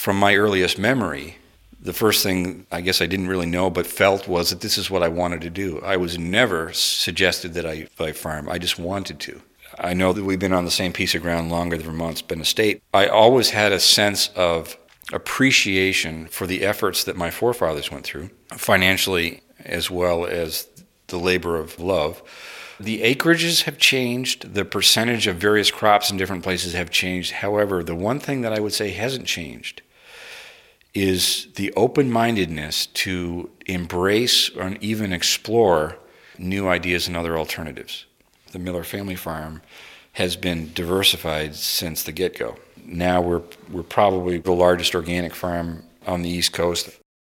from my earliest memory, the first thing I guess I didn't really know but felt was that this is what I wanted to do. I was never suggested that I farm. I just wanted to. I know that we've been on the same piece of ground longer than Vermont's been a state. I always had a sense of appreciation for the efforts that my forefathers went through, financially as well as the labor of love. The acreages have changed. The percentage of various crops in different places have changed. However, the one thing that I would say hasn't changed is the open-mindedness to embrace or even explore new ideas and other alternatives. The Miller Family Farm has been diversified since the get-go. Now we're probably the largest organic farm on the East Coast.